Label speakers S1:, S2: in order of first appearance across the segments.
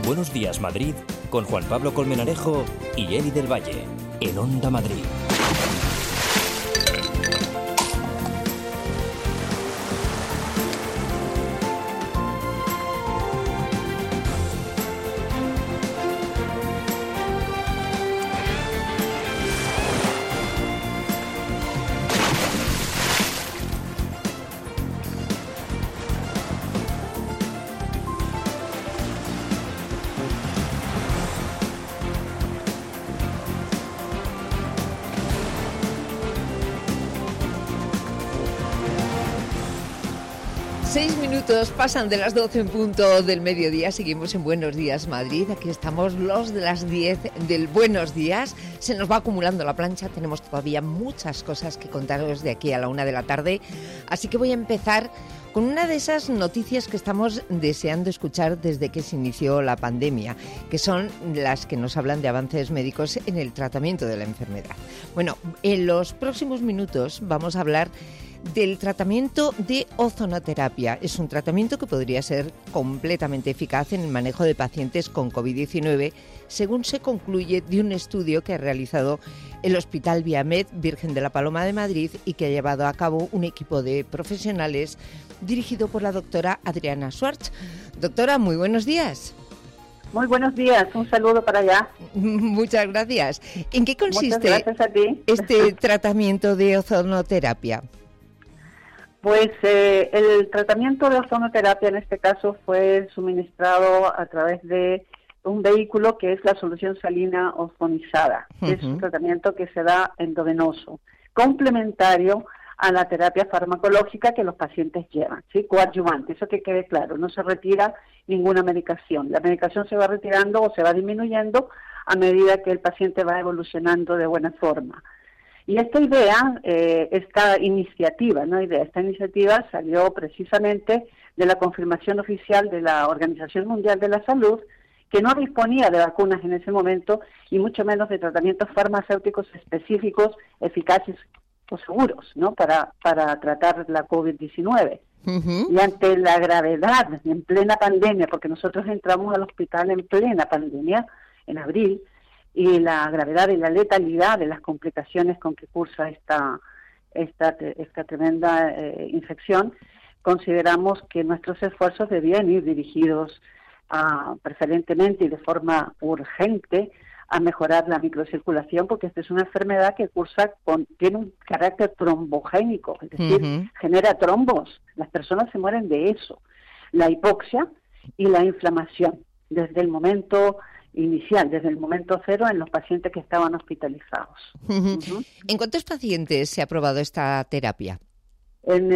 S1: Buenos Días Madrid con Juan Pablo Colmenarejo y Eli del Valle en Onda Madrid.
S2: Pasan de las 12 en punto del mediodía, seguimos en Buenos Días Madrid, aquí estamos los de las 10 del Buenos Días, se nos va acumulando la plancha, tenemos todavía muchas cosas que contaros de aquí a la 1 de la tarde, así que voy a empezar con una de esas noticias que estamos deseando escuchar desde que se inició la pandemia, que son las que nos hablan de avances médicos en el tratamiento de la enfermedad. Bueno, en los próximos minutos vamos a hablar del tratamiento de ozonoterapia. Es un tratamiento que podría ser completamente eficaz en el manejo de pacientes con COVID-19, según se concluye de un estudio que ha realizado el Hospital Viamed Virgen de la Paloma de Madrid y que ha llevado a cabo un equipo de profesionales dirigido por la doctora Adriana Schwartz. Doctora, muy buenos días.
S3: Muy buenos días, un saludo para allá.
S2: Muchas gracias. ¿En qué consiste este tratamiento de ozonoterapia?
S3: Pues el tratamiento de ozonoterapia en este caso fue suministrado a través de un vehículo que es la solución salina ozonizada. Es un tratamiento que se da endovenoso, complementario a la terapia farmacológica que los pacientes llevan, ¿sí? Coadyuvante, eso que quede claro, no se retira ninguna medicación. La medicación se va retirando o se va disminuyendo a medida que el paciente va evolucionando de buena forma. Y esta idea, esta iniciativa salió precisamente de la confirmación oficial de la Organización Mundial de la Salud, que no disponía de vacunas en ese momento y mucho menos de tratamientos farmacéuticos específicos, eficaces o seguros, ¿no? Para tratar la COVID-19. Y ante la gravedad, en plena pandemia, porque nosotros entramos al hospital en plena pandemia, en abril, y la gravedad y la letalidad de las complicaciones con que cursa esta tremenda infección, consideramos que nuestros esfuerzos debían ir dirigidos preferentemente y de forma urgente a mejorar la microcirculación, porque esta es una enfermedad que tiene un carácter trombogénico, es decir, genera trombos. Las personas se mueren de eso, la hipoxia y la inflamación, desde el momento inicial, desde el momento cero en los pacientes que estaban hospitalizados.
S2: ¿En cuántos pacientes se ha probado esta terapia?
S3: En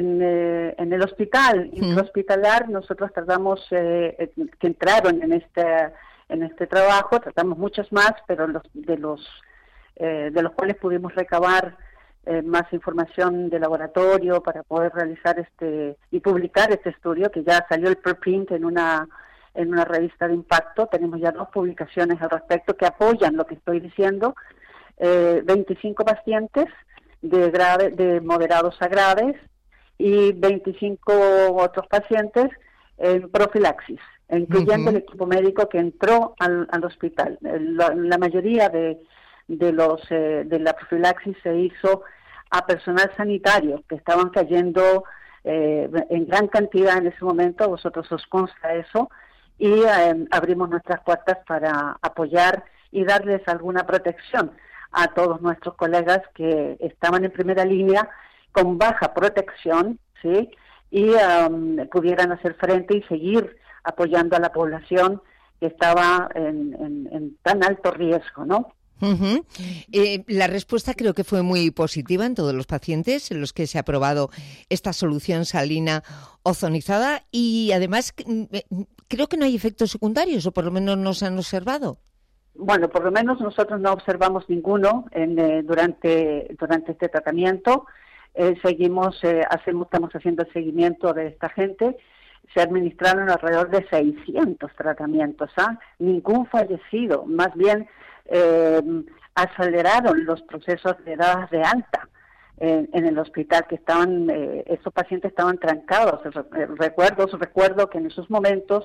S3: el hospital intrahospitalar nosotros tratamos que entraron en este trabajo, tratamos muchos más, pero de los cuales pudimos recabar más información de laboratorio para poder realizar y publicar este estudio, que ya salió el preprint en una revista de impacto. Tenemos ya 2 publicaciones al respecto que apoyan lo que estoy diciendo. 25 pacientes de moderados a graves y 25 otros pacientes en profilaxis, incluyendo el equipo médico que entró al hospital. La mayoría de la profilaxis se hizo a personal sanitario que estaban cayendo en gran cantidad en ese momento. A vosotros os consta eso. Y abrimos nuestras puertas para apoyar y darles alguna protección a todos nuestros colegas que estaban en primera línea con baja protección, ¿sí? Y pudieran hacer frente y seguir apoyando a la población que estaba en tan alto riesgo, ¿no?
S2: La respuesta creo que fue muy positiva en todos los pacientes en los que se ha probado esta solución salina ozonizada y además creo que no hay efectos secundarios, o por lo menos no se han observado.
S3: Bueno, por lo menos nosotros no observamos ninguno durante este tratamiento. Estamos haciendo el seguimiento de esta gente. Se administraron alrededor de 600 tratamientos, ningún fallecido, más bien aceleraron los procesos de dadas de alta en el hospital, que estos pacientes estaban trancados. Recuerdo que en esos momentos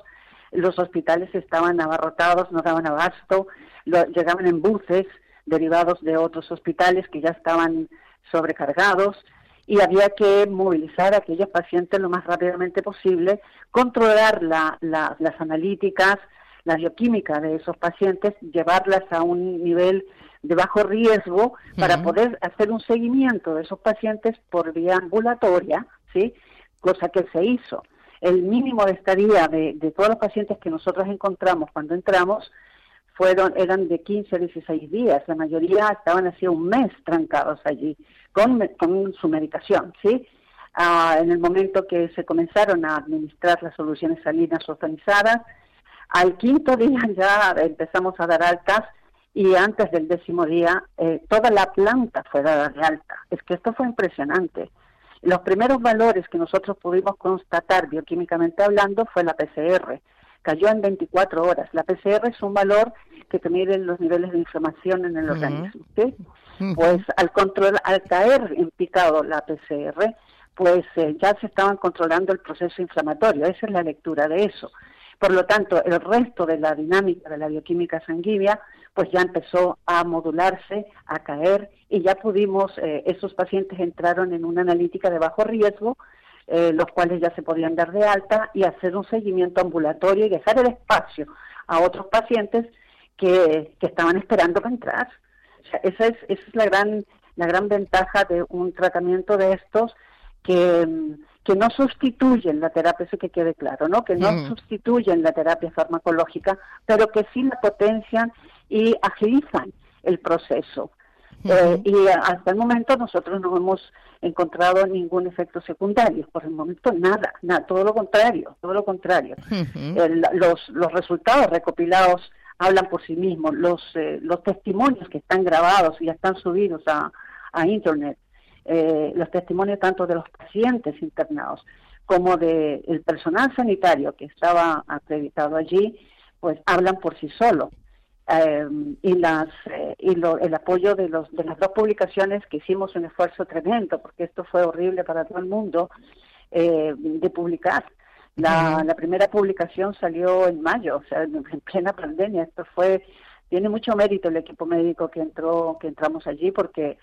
S3: los hospitales estaban abarrotados, no daban abasto, llegaban en buses derivados de otros hospitales que ya estaban sobrecargados, y había que movilizar a aquellos pacientes lo más rápidamente posible, controlar las analíticas, la bioquímica de esos pacientes, llevarlas a un nivel de bajo riesgo para poder hacer un seguimiento de esos pacientes por vía ambulatoria, ¿sí? Cosa que se hizo. El mínimo de estadía de todos los pacientes que nosotros encontramos cuando entramos eran de 15 a 16 días. La mayoría estaban hacía un mes trancados allí con su medicación, ¿sí? En el momento que se comenzaron a administrar las soluciones salinas ozonizadas, al 5.º día ya empezamos a dar altas, y antes del 10.º día toda la planta fue dada de alta. Es que esto fue impresionante. Los primeros valores que nosotros pudimos constatar bioquímicamente hablando fue la PCR. Cayó en 24 horas. La PCR es un valor que te mide los niveles de inflamación en el organismo, ¿sí? Pues al caer en picado la PCR, pues ya se estaban controlando el proceso inflamatorio. Esa es la lectura de eso. Por lo tanto, el resto de la dinámica de la bioquímica sanguínea pues ya empezó a modularse, a caer, y ya pudimos, esos pacientes entraron en una analítica de bajo riesgo, los cuales ya se podían dar de alta y hacer un seguimiento ambulatorio y dejar el espacio a otros pacientes que estaban esperando para entrar. O sea, esa es la gran ventaja de un tratamiento de estos que no sustituyen la terapia, eso que quede claro, ¿no? Que no sustituyen la terapia farmacológica, pero que sí la potencian y agilizan el proceso. Y hasta el momento nosotros no hemos encontrado ningún efecto secundario, por el momento nada, todo lo contrario. Los resultados recopilados hablan por sí mismos, los testimonios que están grabados y ya están subidos a internet, los testimonios tanto de los pacientes internados como del personal sanitario que estaba acreditado allí, pues hablan por sí solos. El apoyo de las dos publicaciones, que hicimos un esfuerzo tremendo, porque esto fue horrible para todo el mundo, de publicar. La primera publicación salió en mayo, o sea, en plena pandemia. Tiene mucho mérito el equipo médico que entramos allí, porque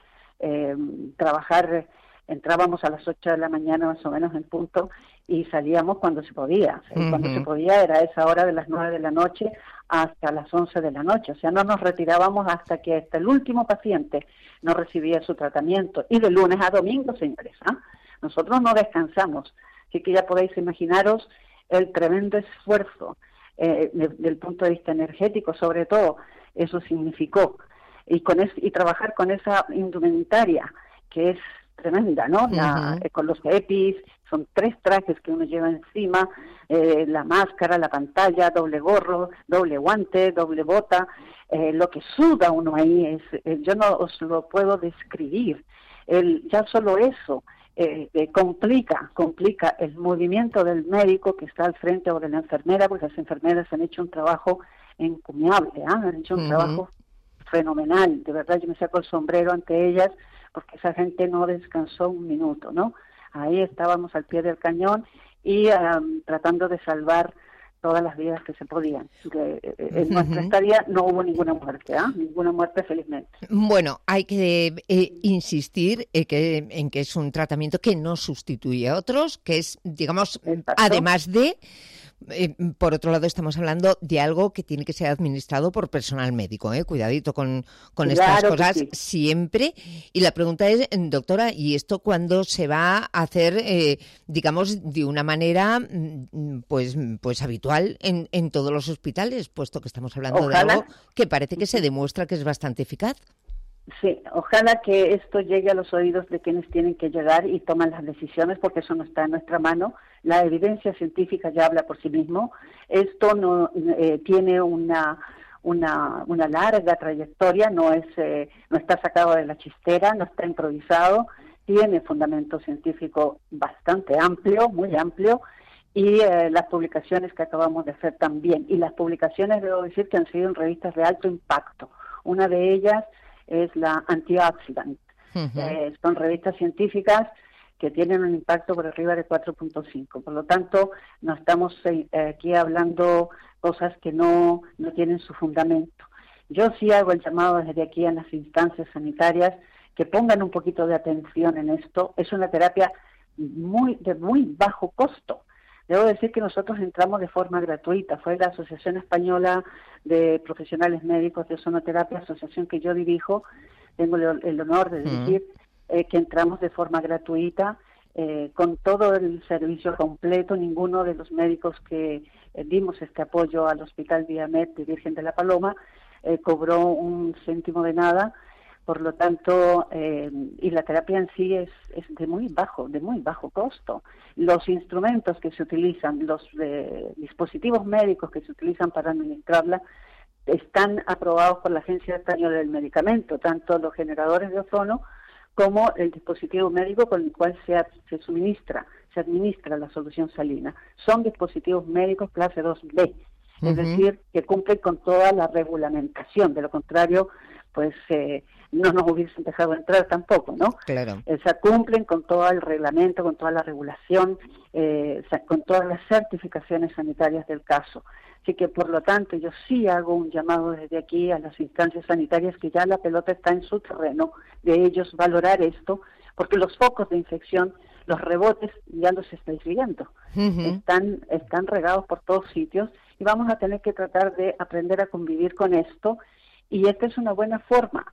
S3: entrábamos a las 8 de la mañana más o menos en punto, y salíamos cuando se podía. Cuando se podía era esa hora de las 9 de la noche hasta las 11 de la noche. O sea, no nos retirábamos hasta el último paciente no recibía su tratamiento. Y de lunes a domingo, señores, nosotros no descansamos. Así que ya podéis imaginaros el tremendo esfuerzo del punto de vista energético, sobre todo, eso significó. Y trabajar con esa indumentaria que es tremenda, ¿no? Con los EPIs, son 3 trajes que uno lleva encima, la máscara, la pantalla, doble gorro, doble guante, doble bota, lo que suda uno ahí yo no os lo puedo describir. Ya solo eso complica el movimiento del médico que está al frente, o de la enfermera, porque las enfermeras han hecho un trabajo encomiable, han hecho un trabajo fenomenal. De verdad, yo me saco el sombrero ante ellas, porque esa gente no descansó un minuto, ¿no? Ahí estábamos al pie del cañón y tratando de salvar todas las vidas que se podían. En nuestra estadía no hubo ninguna muerte felizmente.
S2: Bueno, hay que insistir en que es un tratamiento que no sustituye a otros, que es, digamos, exacto, además de... por otro lado, estamos hablando de algo que tiene que ser administrado por personal médico, cuidadito con estas cosas, sí, siempre. Y la pregunta es, doctora, ¿y esto cuándo se va a hacer, digamos, de una manera pues habitual en todos los hospitales, puesto que estamos hablando de algo que parece que se demuestra que es bastante eficaz?
S3: Sí, ojalá que esto llegue a los oídos de quienes tienen que llegar y toman las decisiones, porque eso no está en nuestra mano. La evidencia científica ya habla por sí mismo. Esto no tiene una larga trayectoria, no está sacado de la chistera, no está improvisado, tiene fundamento científico bastante amplio, muy amplio, y las publicaciones que acabamos de hacer también. Y las publicaciones, debo decir, que han sido en revistas de alto impacto. Una de ellas es la Antioxidant. Son revistas científicas que tienen un impacto por arriba de 4.5. Por lo tanto, no estamos aquí hablando cosas que no tienen su fundamento. Yo sí hago el llamado desde aquí a las instancias sanitarias que pongan un poquito de atención en esto. Es una terapia de muy bajo costo. Debo decir que nosotros entramos de forma gratuita. Fue la Asociación Española de Profesionales Médicos de Ozonoterapia, asociación que yo dirijo, tengo el honor de dirigir, que entramos de forma gratuita, con todo el servicio completo. Ninguno de los médicos que dimos este apoyo al Hospital Viamed de Virgen de la Paloma cobró un céntimo de nada. Por lo tanto, y la terapia en sí es de muy bajo costo. Los instrumentos que se utilizan, los dispositivos médicos que se utilizan para administrarla, están aprobados por la Agencia Española del Medicamento, tanto los generadores de ozono como el dispositivo médico con el cual se administra la solución salina. Son dispositivos médicos clase 2B, es decir, que cumplen con toda la regulamentación. De lo contrario, pues no nos hubiesen dejado entrar tampoco, ¿no?
S2: Claro.
S3: O sea, cumplen con todo el reglamento, con toda la regulación, con todas las certificaciones sanitarias del caso. Así que, por lo tanto, yo sí hago un llamado desde aquí a las instancias sanitarias que ya la pelota está en su terreno, de ellos valorar esto, porque los focos de infección, los rebotes, ya los estáis viendo. Están regados por todos sitios y vamos a tener que tratar de aprender a convivir con esto. Y esta es una buena forma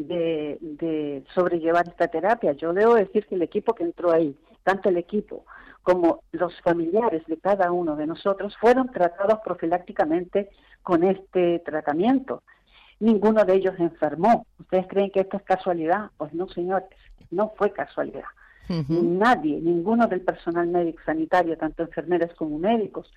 S3: de sobrellevar esta terapia. Yo debo decir que el equipo que entró ahí, tanto el equipo como los familiares de cada uno de nosotros, fueron tratados profilácticamente con este tratamiento. Ninguno de ellos enfermó. ¿Ustedes creen que esto es casualidad? Pues no, señores, no fue casualidad. Nadie, ninguno del personal médico sanitario, tanto enfermeras como médicos,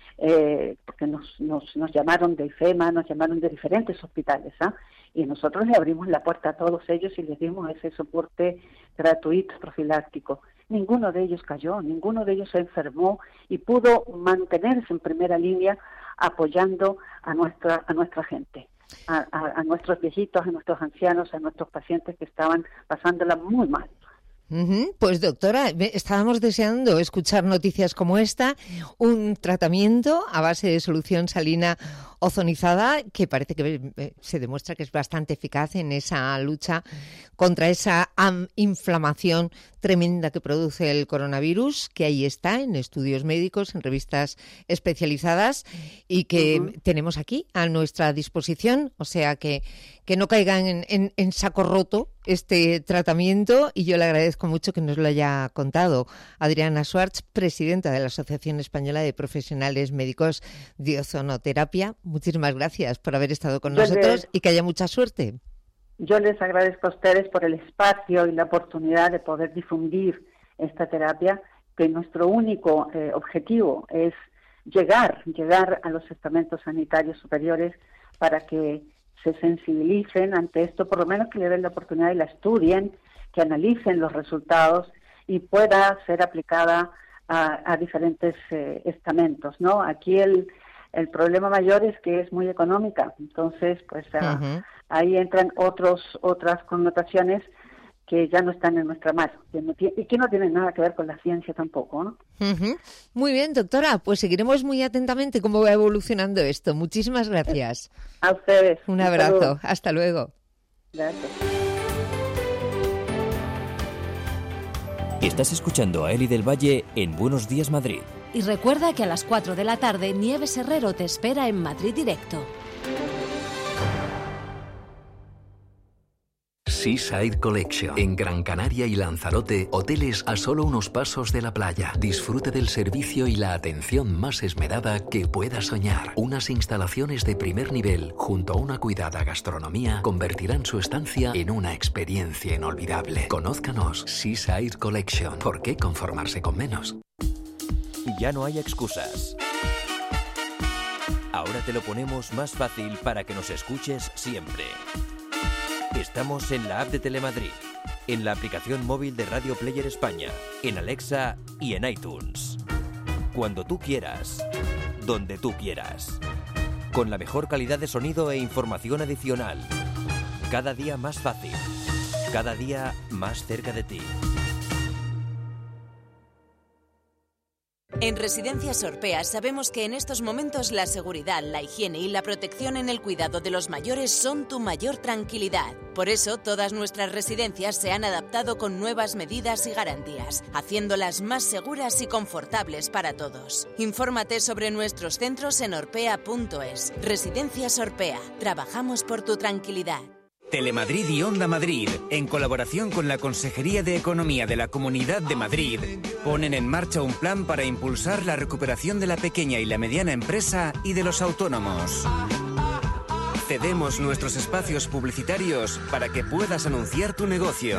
S3: porque nos llamaron de IFEMA, nos llamaron de diferentes hospitales, y nosotros le abrimos la puerta a todos ellos y les dimos ese soporte gratuito, profiláctico. Ninguno de ellos cayó, ninguno de ellos se enfermó y pudo mantenerse en primera línea apoyando a nuestra gente, a nuestros viejitos, a nuestros ancianos, a nuestros pacientes que estaban pasándola muy mal.
S2: Pues doctora, estábamos deseando escuchar noticias como esta, un tratamiento a base de solución salina ozonizada que parece que se demuestra que es bastante eficaz en esa lucha contra esa inflamación tremenda que produce el coronavirus, que ahí está en estudios médicos, en revistas especializadas y que tenemos aquí a nuestra disposición, o sea que no caigan en saco roto este tratamiento, y yo le agradezco mucho que nos lo haya contado Adriana Schwartz, presidenta de la Asociación Española de Profesionales Médicos de Ozonoterapia. Muchísimas gracias por haber estado con nosotros y que haya mucha suerte.
S3: Yo les agradezco a ustedes por el espacio y la oportunidad de poder difundir esta terapia, que nuestro único objetivo es llegar a los estamentos sanitarios superiores para que se sensibilicen ante esto, por lo menos que le den la oportunidad y la estudien, que analicen los resultados y pueda ser aplicada a diferentes estamentos, ¿no? Aquí el problema mayor es que es muy económica, entonces pues ahí entran otras connotaciones que ya no están en nuestra mano y que no tienen nada que ver con la ciencia tampoco, ¿no?
S2: Muy bien, doctora, pues seguiremos muy atentamente cómo va evolucionando esto. Muchísimas gracias.
S3: A ustedes.
S2: Un abrazo. Hasta luego.
S3: Gracias.
S1: Estás escuchando a Eli del Valle en Buenos Días Madrid.
S4: Y recuerda que a las 4 de la tarde Nieves Herrero te espera en Madrid Directo.
S5: Seaside Collection. En Gran Canaria y Lanzarote, hoteles a solo unos pasos de la playa. Disfrute del servicio y la atención más esmerada que pueda soñar. Unas instalaciones de primer nivel, junto a una cuidada gastronomía, convertirán su estancia en una experiencia inolvidable. Conózcanos, Seaside Collection. ¿Por qué conformarse con menos?
S1: Ya no hay excusas. Ahora te lo ponemos más fácil para que nos escuches siempre. Estamos en la app de Telemadrid, en la aplicación móvil de Radio Player España, en Alexa y en iTunes. Cuando tú quieras, donde tú quieras. Con la mejor calidad de sonido e información adicional. Cada día más fácil. Cada día más cerca de ti.
S6: En Residencias Orpea sabemos que en estos momentos la seguridad, la higiene y la protección en el cuidado de los mayores son tu mayor tranquilidad. Por eso, todas nuestras residencias se han adaptado con nuevas medidas y garantías, haciéndolas más seguras y confortables para todos. Infórmate sobre nuestros centros en orpea.es. Residencias Orpea. Trabajamos por tu tranquilidad.
S7: Telemadrid y Onda Madrid, en colaboración con la Consejería de Economía de la Comunidad de Madrid, ponen en marcha un plan para impulsar la recuperación de la pequeña y la mediana empresa y de los autónomos. Cedemos nuestros espacios publicitarios para que puedas anunciar tu negocio.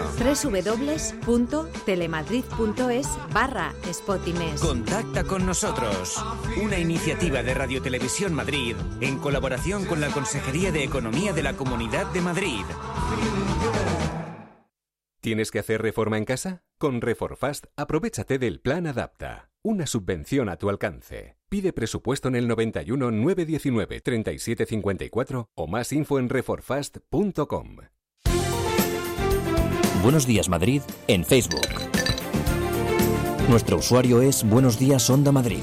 S8: www.telemadrid.es/spotimes.
S7: Contacta con nosotros. Una iniciativa de Radio Televisión Madrid en colaboración con la Consejería de Economía de la Comunidad de Madrid.
S9: ¿Tienes que hacer reforma en casa? Con Reforfast, aprovéchate del Plan Adapta. Una subvención a tu alcance. Pide presupuesto en el 91 919 3754 o más info en reforfast.com.
S1: Buenos días Madrid en Facebook. Nuestro usuario es Buenos Días Onda Madrid.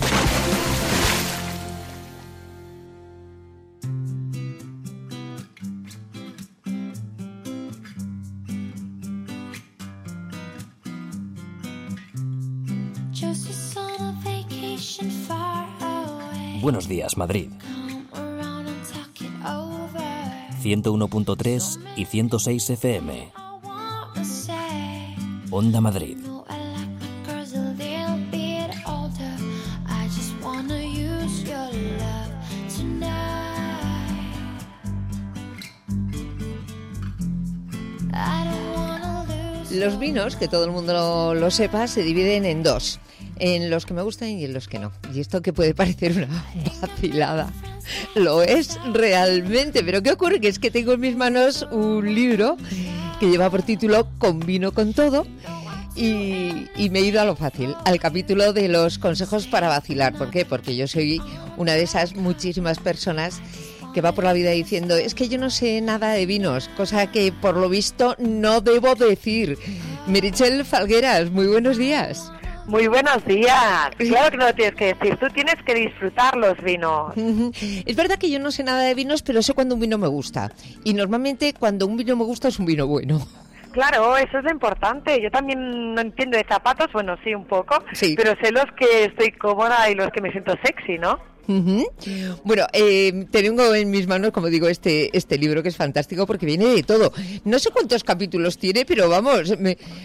S1: Buenos días, Madrid. 101.3 y 106 FM. Onda Madrid.
S2: Los vinos, que todo el mundo lo sepa, se dividen en dos. En los que me gustan y en los que no. Y esto que puede parecer una vacilada, lo es realmente. Pero ¿qué ocurre? Que es que tengo en mis manos un libro que lleva por título Con vino con todo. Y me he ido a lo fácil, al capítulo de los consejos para vacilar. ¿Por qué? Porque yo soy una de esas muchísimas personas que va por la vida diciendo, es que yo no sé nada de vinos, cosa que por lo visto no debo decir. Meritxell Falgueras, muy buenos días.
S10: Muy buenos días. Claro que no lo tienes que decir, tú tienes que disfrutar los vinos.
S2: Es verdad que yo no sé nada de vinos, pero sé cuando un vino me gusta. Y normalmente cuando un vino me gusta es un vino bueno.
S10: Claro, eso es lo importante. Yo también no entiendo de zapatos, bueno, sí, un poco,
S2: sí,
S10: pero sé los que estoy cómoda y los que me siento sexy, ¿no?
S2: Bueno, tengo en mis manos, como digo, este libro que es fantástico porque viene de todo. No sé cuántos capítulos tiene, pero vamos,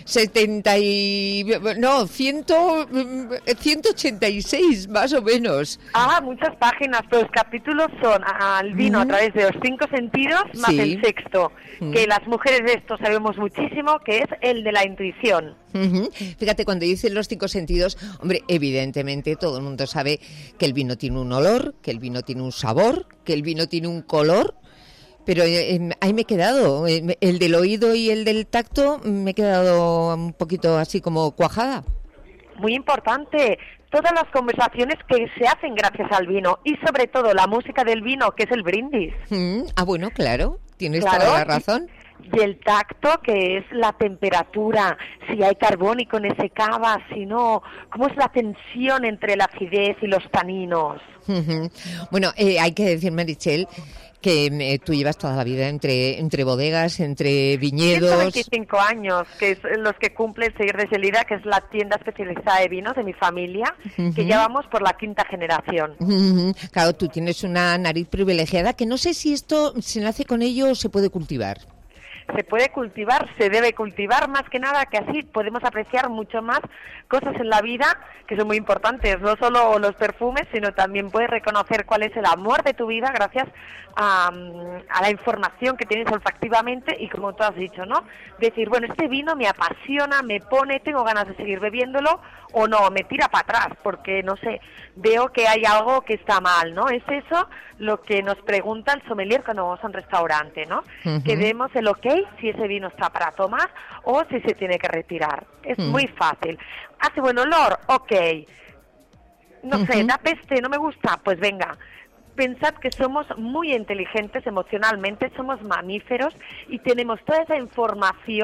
S2: 186 más o menos.
S10: Ah, muchas páginas, pero los capítulos son al vino a través de los 5 sentidos más
S2: sí,
S10: el sexto, que las mujeres de esto sabemos muchísimo, que es el de la intuición.
S2: Fíjate, cuando dicen los 5 sentidos, hombre, evidentemente todo el mundo sabe que el vino tiene un olor, que el vino tiene un sabor, que el vino tiene un color, pero ahí me he quedado, el del oído y el del tacto me he quedado un poquito así como cuajada.
S10: Muy importante, todas las conversaciones que se hacen gracias al vino y sobre todo la música del vino, que es el brindis.
S2: Bueno, claro, tienes toda la razón.
S10: Y el tacto, que es la temperatura, si hay carbónico en ese cava, si no, cómo es la tensión entre la acidez y los taninos.
S2: Bueno, hay que decir, Meritxell, que tú llevas toda la vida entre bodegas, entre viñedos.
S10: 125 años, que es los que cumple Seguir de Gelida, que es la tienda especializada de vinos de mi familia, que llevamos por la 5ª generación.
S2: Claro, tú tienes una nariz privilegiada, que no sé si esto se nace con ello o se puede cultivar.
S10: Se puede cultivar, se debe cultivar, más que nada que así podemos apreciar mucho más cosas en la vida que son muy importantes, no solo los perfumes, sino también puedes reconocer cuál es el amor de tu vida gracias a la información que tienes olfactivamente y como tú has dicho, ¿no? Decir, bueno, este vino me apasiona, me pone, tengo ganas de seguir bebiéndolo o no, me tira para atrás porque, no sé, veo que hay algo que está mal, ¿no? Es eso lo que nos pregunta el sommelier cuando vamos a un restaurante, ¿no? Que demos el ok si ese vino está para tomar o si se tiene que retirar. Es muy fácil. ¿Hace buen olor? Ok. No sé, da peste, no me gusta, pues venga. Pensad que somos muy inteligentes emocionalmente, somos mamíferos y tenemos toda esa información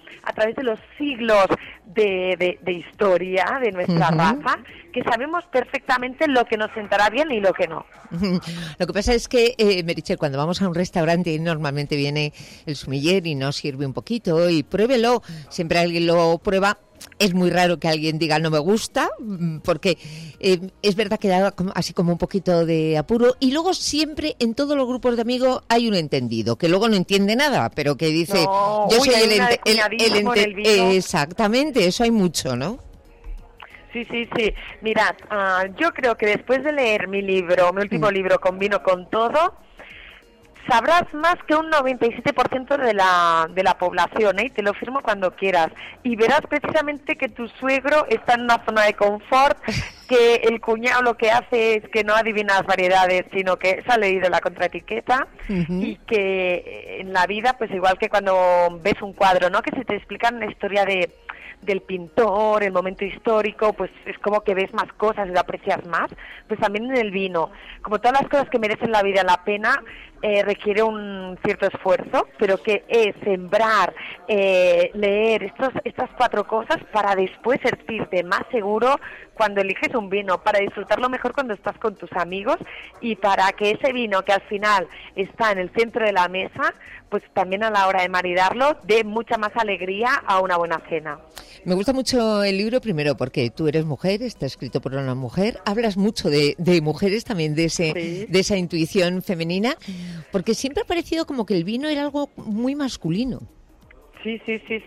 S10: a través de los siglos de historia de nuestra raza, que sabemos perfectamente lo que nos sentará bien y lo que no.
S2: Lo que pasa es que, Meritxell, cuando vamos a un restaurante normalmente viene el sumiller y nos sirve un poquito y pruébelo, siempre alguien lo prueba. Es muy raro que alguien diga no me gusta, porque es verdad que da así como un poquito de apuro. Y luego siempre en todos los grupos de amigos hay un entendido, que luego no entiende nada, pero que dice, yo soy el exactamente, eso hay mucho, ¿no?
S10: Sí. Mirad, yo creo que después de leer mi último libro, Con vino con todo, sabrás más que un 97% de la población, y te lo firmo cuando quieras. Y verás precisamente que tu suegro está en una zona de confort, que el cuñado lo que hace es que no adivina las variedades, sino que se ha leído la contraetiqueta, y que en la vida, pues igual que cuando ves un cuadro, ¿no? Que se te explican la historia del pintor, el momento histórico, pues es como que ves más cosas y lo aprecias más. Pues también en el vino, como todas las cosas que merecen la vida la pena, requiere un cierto esfuerzo, pero que es sembrar, leer estas 4 cosas para después sentirte más seguro cuando eliges un vino, para disfrutarlo mejor cuando estás con tus amigos, y para que ese vino que al final está en el centro de la mesa, pues también a la hora de maridarlo dé mucha más alegría a una buena cena.
S2: Me gusta mucho el libro, primero porque tú eres mujer, está escrito por una mujer, hablas mucho de mujeres también, de esa intuición femenina, porque siempre ha parecido como que el vino era algo muy masculino.
S10: Sí.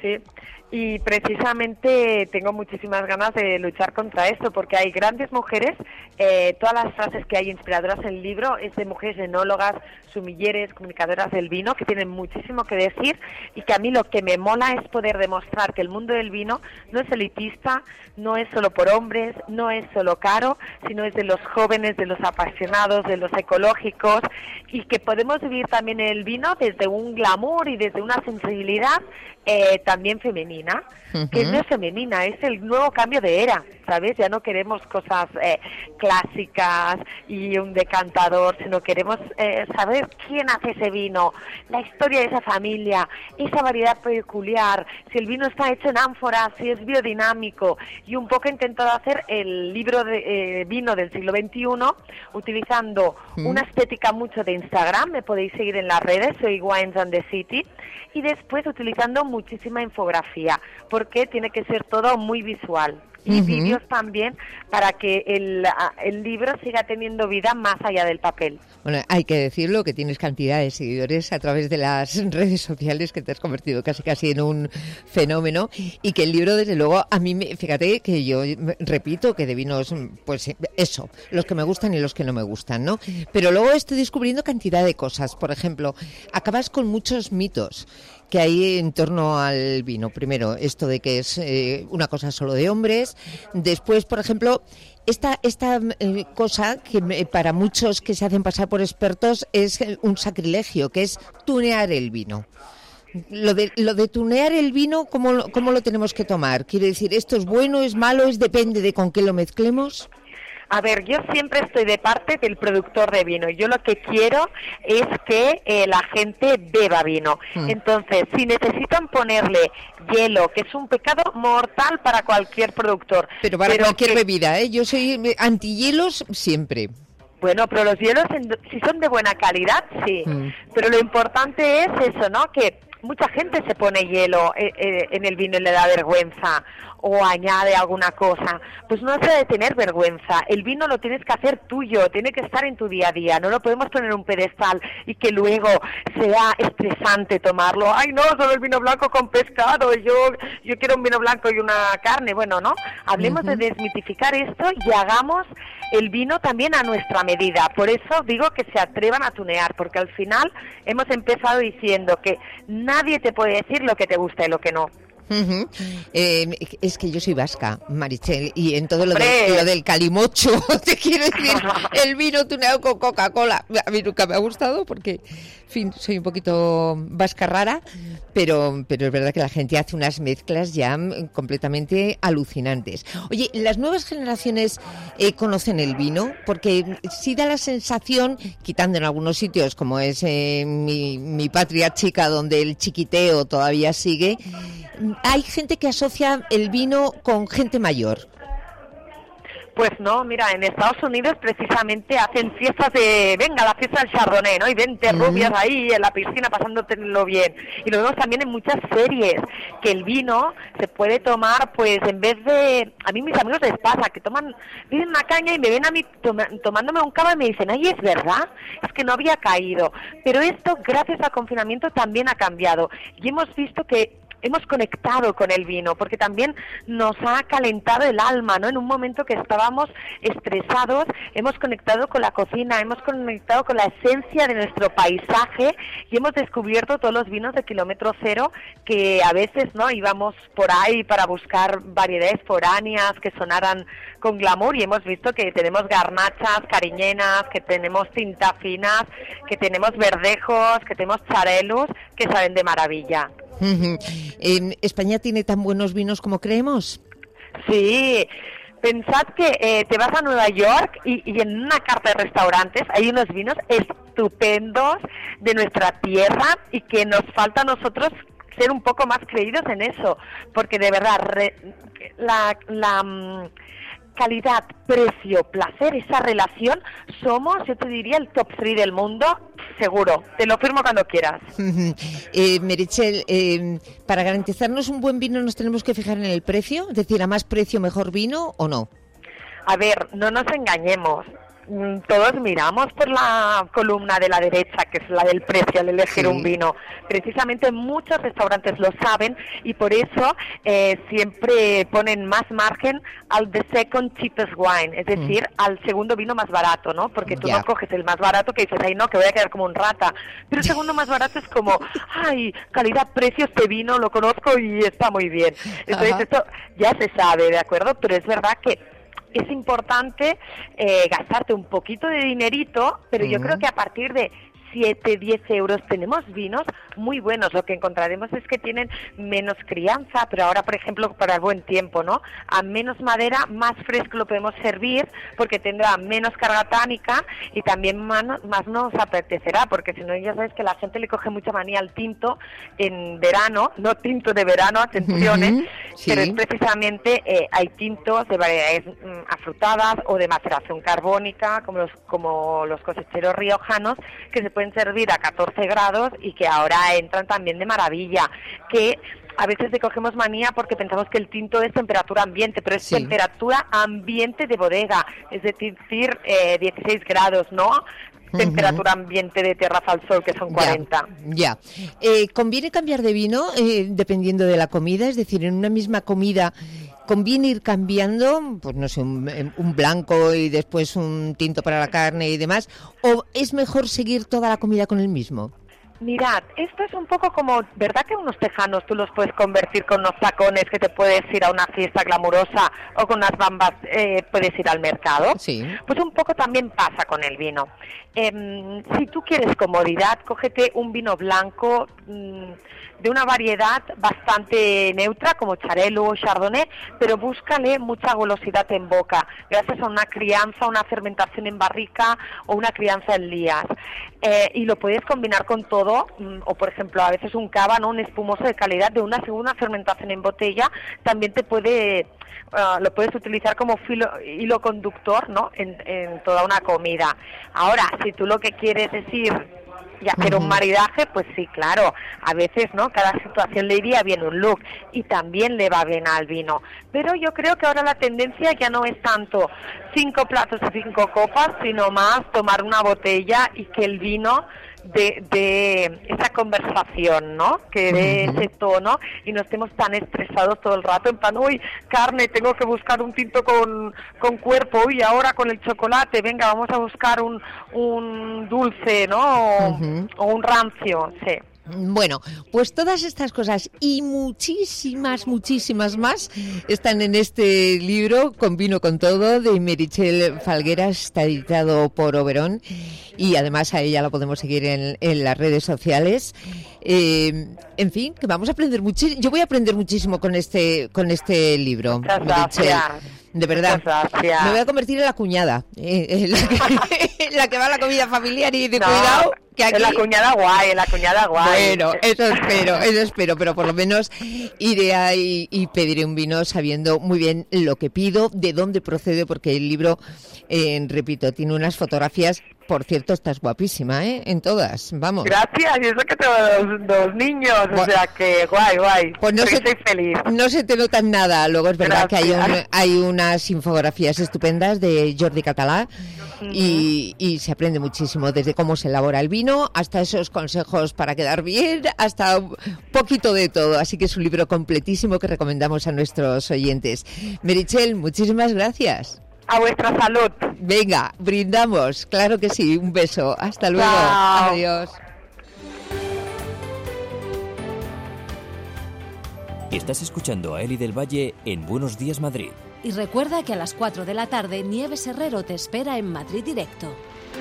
S10: Y precisamente tengo muchísimas ganas de luchar contra esto, porque hay grandes mujeres, todas las frases que hay inspiradoras en el libro es de mujeres enólogas, sumilleres, comunicadoras del vino, que tienen muchísimo que decir, y que a mí lo que me mola es poder demostrar que el mundo del vino no es elitista, no es solo por hombres, no es solo caro, sino es de los jóvenes, de los apasionados, de los ecológicos, y que podemos vivir también el vino desde un glamour y desde una sensibilidad también femenina, que no es femenina, es el nuevo cambio de era, ¿sabes? Ya no queremos cosas clásicas y un decantador, sino queremos saber quién hace ese vino, la historia de esa familia, esa variedad peculiar, si el vino está hecho en ánforas, si es biodinámico, y un poco he intentado hacer el libro de vino del siglo XXI utilizando una estética mucho de Instagram, me podéis seguir en las redes, soy Wines and the City, y después utilizando muchísima infografía, porque tiene que ser todo muy visual. Y vídeos también, para que el libro siga teniendo vida más allá del papel.
S2: Bueno, hay que decirlo, que tienes cantidad de seguidores a través de las redes sociales, que te has convertido casi en un fenómeno, y que el libro, desde luego, a mí, fíjate que yo repito que de vinos, pues eso, los que me gustan y los que no me gustan, ¿no? Pero luego estoy descubriendo cantidad de cosas. Por ejemplo, acabas con muchos mitos que hay en torno al vino. Primero, esto de que es una cosa solo de hombres. Después, por ejemplo, esta cosa que para muchos que se hacen pasar por expertos es un sacrilegio, que es tunear el vino. Lo de tunear el vino, ¿cómo lo tenemos que tomar? Quiere decir, ¿esto es bueno, es malo, depende de con qué lo mezclemos?
S10: A ver, yo siempre estoy de parte del productor de vino. Yo lo que quiero es que la gente beba vino. Entonces, si necesitan ponerle hielo, que es un pecado mortal para cualquier productor.
S2: Pero para cualquier bebida, ¿eh? Yo soy antihielos siempre.
S10: Bueno, pero los hielos, si son de buena calidad, sí. Pero lo importante es eso, ¿no? Que mucha gente se pone hielo en el vino y le da vergüenza, o añade alguna cosa. Pues no se debe tener vergüenza. El vino lo tienes que hacer tuyo, tiene que estar en tu día a día. No lo podemos poner en un pedestal y que luego sea estresante tomarlo. Ay, no, solo el vino blanco con pescado. Yo quiero un vino blanco y una carne. Bueno, ¿no? Hablemos de desmitificar esto y hagamos el vino también a nuestra medida. Por eso digo que se atrevan a tunear, porque al final hemos empezado diciendo que nadie te puede decir lo que te gusta y lo que no.
S2: Es que yo soy vasca, Meritxell, y en todo lo del calimocho, te quiero decir, el vino tuneado con Coca-Cola, a mí nunca me ha gustado porque, en fin, soy un poquito vasca rara, pero es verdad que la gente hace unas mezclas ya completamente alucinantes. Oye, ¿las nuevas generaciones conocen el vino? Porque sí da la sensación, quitando en algunos sitios como es mi patria chica, donde el chiquiteo todavía sigue, hay gente que asocia el vino con gente mayor.
S10: Pues no, mira, en Estados Unidos precisamente hacen fiestas de, venga, la fiesta del Chardonnay, ¿no? Y 20 rubias ahí en la piscina pasándotelo bien. Y lo vemos también en muchas series, que el vino se puede tomar, pues en vez de, a mí mis amigos les pasa, que piden una caña y me ven a mí tomándome un cava y me dicen, ay, es verdad, es que no había caído. Pero esto, gracias al confinamiento, también ha cambiado. Y hemos visto que hemos conectado con el vino, porque también nos ha calentado el alma, ¿no? En un momento que estábamos estresados, hemos conectado con la cocina, hemos conectado con la esencia de nuestro paisaje y hemos descubierto todos los vinos de kilómetro cero que a veces, ¿no? Íbamos por ahí para buscar variedades foráneas que sonaran con glamour y hemos visto que tenemos garnachas, cariñenas, que tenemos tintafinas, que tenemos verdejos, que tenemos charelus, que saben de maravilla.
S2: ¿España tiene tan buenos vinos como creemos?
S10: Sí, pensad que te vas a Nueva York y en una carta de restaurantes hay unos vinos estupendos de nuestra tierra y que nos falta a nosotros ser un poco más creídos en eso, porque de verdad calidad, precio, placer, esa relación, somos, yo te diría, el top 3 del mundo, seguro, te lo firmo cuando quieras.
S2: Meritxell, para garantizarnos un buen vino nos tenemos que fijar en el precio, es decir, a más precio mejor vino o no.
S10: A ver, no nos engañemos. Todos miramos por la columna de la derecha, que es la del precio al elegir un vino. Precisamente muchos restaurantes lo saben y por eso siempre ponen más margen al the second cheapest wine, es decir, al segundo vino más barato, ¿no? Porque tú no coges el más barato que dices, ay no, que voy a quedar como un rata. Pero el segundo más barato es como, ay, calidad-precio, este vino lo conozco y está muy bien. Entonces esto ya se sabe, ¿de acuerdo? Pero es verdad que es importante gastarte un poquito de dinerito, pero yo creo que a partir de 7, 10 euros tenemos vinos muy buenos. Lo que encontraremos es que tienen menos crianza, pero ahora, por ejemplo, para el buen tiempo, ¿no? A menos madera, más fresco lo podemos servir porque tendrá menos carga tánica y también más nos apetecerá, porque si no, ya sabes que la gente le coge mucha manía al tinto en verano, no tinto de verano, atenciones, pero es precisamente hay tintos de variedades afrutadas o de maceración carbónica, como los cosecheros riojanos, que se pueden servir a 14 grados y que ahora entran también de maravilla, que a veces le cogemos manía porque pensamos que el tinto es temperatura ambiente, pero es temperatura ambiente de bodega, es decir, 16 grados, ¿no? Temperatura ambiente de terraza al sol, que son 40.
S2: Ya. ¿Conviene cambiar de vino dependiendo de la comida? Es decir, en una misma comida, ¿conviene ir cambiando, pues no sé, un blanco y después un tinto para la carne y demás? ¿O es mejor seguir toda la comida con el mismo?
S10: Mirad, esto es un poco como, ¿verdad que unos tejanos tú los puedes convertir con unos tacones que te puedes ir a una fiesta glamurosa o con unas bambas puedes ir al mercado?
S2: Sí.
S10: Pues un poco también pasa con el vino. Si tú quieres comodidad, cógete un vino blanco de una variedad bastante neutra, como Charello o Chardonnay, pero búscale mucha golosidad en boca, gracias a una crianza, una fermentación en barrica o una crianza en lías. Y lo puedes combinar con todo, o por ejemplo, a veces un cava, ¿no? Un espumoso de calidad de una segunda fermentación en botella, también te puede... lo puedes utilizar como hilo conductor, ¿no? En toda una comida. Ahora, si tú lo que quieres es ir y hacer un maridaje, pues sí, claro, a veces, ¿no? Cada situación le iría bien un look y también le va bien al vino. Pero yo creo que ahora la tendencia ya no es tanto 5 platos y 5 copas, sino más tomar una botella y que el vino de esa conversación, ¿no? Que de ese tono y no estemos tan estresados todo el rato en plan, uy, carne, tengo que buscar un tinto con cuerpo, uy, ahora con el chocolate, venga, vamos a buscar un dulce, ¿no? O un rancio, sí.
S2: Bueno, pues todas estas cosas y muchísimas más están en este libro, Con vino con todo, de Meritxell Falgueras. Está editado por Oberón y además a ella la podemos seguir en las redes sociales. En fin, que vamos a aprender muchísimo. Yo voy a aprender muchísimo con este libro.
S10: Muchas gracias.
S2: De verdad, me voy a convertir en la cuñada, la que va a la comida familiar y de cuidado, que aquí...
S10: En la cuñada guay.
S2: Bueno, eso espero, pero por lo menos iré ahí y pediré un vino sabiendo muy bien lo que pido, de dónde procede, porque el libro, repito, tiene unas fotografías. Por cierto, estás guapísima, ¿eh? En todas, vamos.
S10: Gracias, y eso que tengo dos niños, o sea que guay.
S2: Pues no
S10: estoy feliz.
S2: No se te nota nada. Luego es verdad
S10: Gracias.
S2: que hay unas infografías estupendas de Jordi Català y se aprende muchísimo, desde cómo se elabora el vino hasta esos consejos para quedar bien, hasta un poquito de todo. Así que es un libro completísimo que recomendamos a nuestros oyentes. Meritxell, muchísimas gracias.
S10: A vuestra salud.
S2: Venga, brindamos, claro que sí, un beso, hasta luego,
S10: Chao.
S2: Adiós.
S1: Estás escuchando a Eli del Valle en Buenos Días Madrid.
S4: Y recuerda que a las 4 de la tarde Nieves Herrero te espera en Madrid Directo.